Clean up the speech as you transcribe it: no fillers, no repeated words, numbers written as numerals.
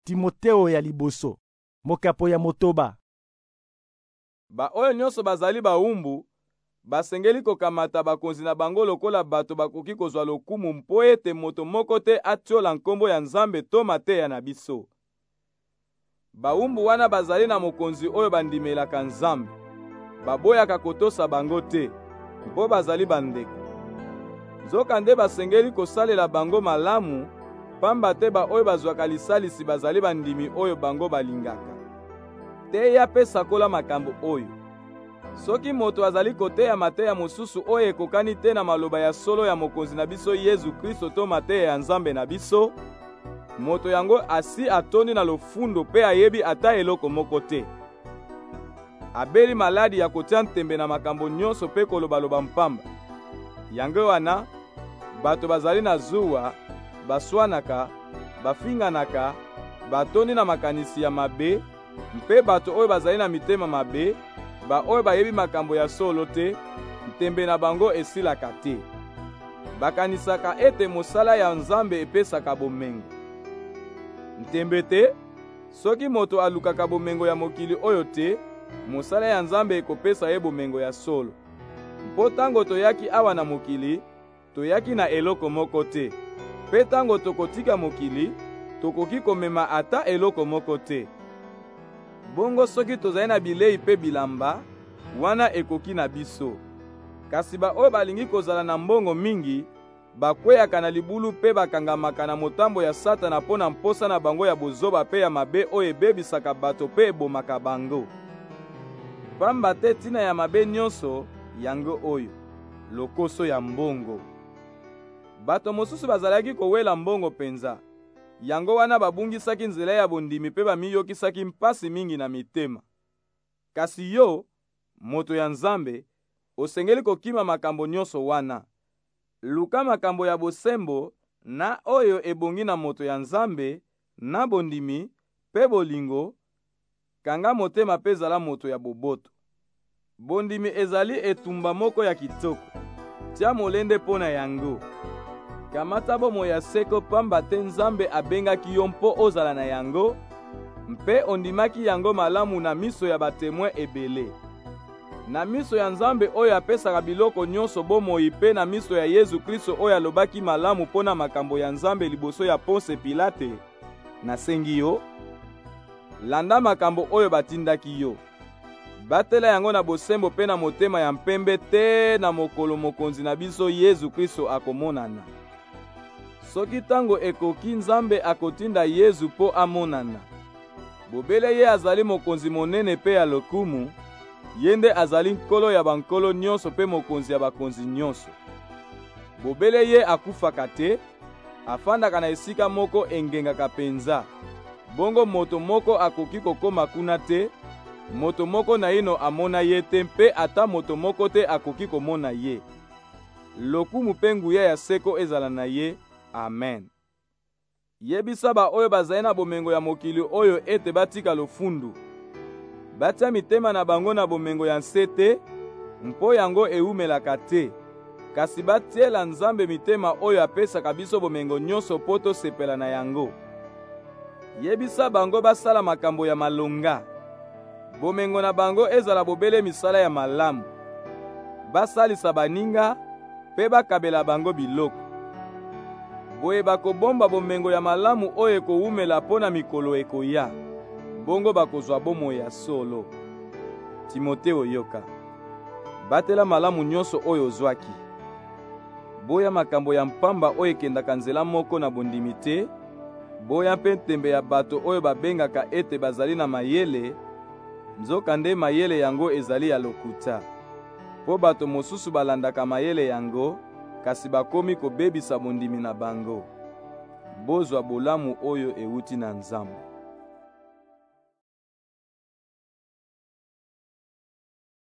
Timoteo ya liboso, mokapo ya motoba. Oyo nyonso bazali baumbu, basengeli kokamata bakonzi na bango lokola bato bakoki kozwa lokumu mpo ete moto moko te atiola nkombo ya Nzambe to mateya na biso. Baumbu wana bazali na mokonzi oyo bandimelaka Nzambe, baboyaka kotosa bango te, mpo bazali bandeko. Nzoka nde basengeli kosalela bango malamu, pamba te oyo bazwaka lisalisi bazali bandimi oyo bango balingaka. Te ya pe sakola makambo oyo. Soki moto azali koteya mateya mosusu oyo ekokani te na maloba ya solo ya mokonzi na biso Yesu Kristo to mateya ya Nzambe na biso, moto yango asi atondi na lofundo pe ayebi ata eloko moko te. Abeli maladi ya kotia ntembe na makambo nyonso pe kolobaloba mpamba. Yango wana, bato bazali na zuwa, baswanaka, bafinganaka, batondi na makanisi ya mabe, mpe bato oyo bazali na mitema mabe, oyo bayebi makambo ya solo te, ntembe na bango esilaka te. Bakanisaka ete mosala ya Nzambe epesaka bomengo. Ntembe te, soki moto alukaka bomengo ya mokili oyo te, mosala ya Nzambe ekopesa ye bomengo ya solo. Mpo tango toyaki awa na mokili, toyaki na eloko moko te. Pe tango tokotika mokili, tokoki komema ata eloko moko te. Bongo soki tozali na bilei pe bilamba, wana ekoki na biso. Kasi oyo balingi kozala na mbongo mingi, bakweyaka na libulu pe bakangamaka na motambo ya Satana mpo na mposa na bango ya bozoba pe ya mabe oyo ebebisaka bato pe ebomaka bango. Pamba te tina ya mabe nyonso yango oyo, lokoso ya mbongo. Bato mosusu bazalaki kowela mbongo penza, yango wana babungisaki nzela ya bondimi pe bamiyokisaki mpasi mingi na mitema. Kasi yo, moto ya Nzambe, osengeli kokima makambo nyonso wana. Luka makambo ya bosembo na oyo ebongi na moto ya Nzambe, na bondimi pe bolingo, kanga motema pe zala moto ya boboto. Bondimi ezali etumba moko ya kitoko, tia molende mpo na yango. Kamata bomoi ya seko pamba te Nzambe abengaki yo mpo ozala na yango, mpe ondimaki yango malamu na miso ya batemoin ebele. Na miso ya Nzambe oyo apesaka biloko nyonso bomoi pe na miso ya Yesu Kristo oyo alobaki malamu mpo na makambo ya Nzambe liboso ya Ponse Pilate, nasengi yo, landa makambo oyo batindaki yo. Batela yango na bosembo pe na motema ya mpembe te na mokolo mokonzi na biso Yesu Kristo akomonana. Soki tango ekoki Nzambe akotinda Yesu po amonana. Bobele ye azali mokonzi monene pe ya lokumu, ye nde azali nkolo ya bankolo nyonso pe mokonzi ya bakonzi nyonso. Bobele ye akufaka te, afandaka na esika moko engengaka penza. Bongo moto moko akoki kokoma kuna te, moto moko na ino amona ye te mpe ata moto moko te akoki komona ye. Lokumu pe nguya ya seko ezala na ye. Amen. Yebisa oyo bazali na bomengo ya mokili oyo ete batika lofundu. Batia mitema na bango na bomengo ya nse te, mpo yango eumelaka te. Kasi batiela Nzambe mitema oyo apesaka biso bomengo nyonso po tosepela na yango. Yebisa bango basala makambo ya malonga. Bomengo na bango ezala bobele misala ya malamu. Basalisa baninga, pe bakabela bango biloko. Boye bakobomba bomengo ya malamu oyo ekowumela mpo na mikolo ekoya. Bongo bakozwa bomoi ya solo. Timoteo yoka. Batela malamu nyonso oyo ozwaki. Boya makambo ya mpamba oyo ekendaka nzela moko na bondimi te. Boya mpe ntembe ya bato oyo babengaka ete bazali na mayele, nzoka nde mayele yango ezali ya lokuta. Po bato mosusu balandaka mayele yango, kasi bakomi kobebisa bondimi na bango. Bozwa bolamu oyo euti na Nzambe.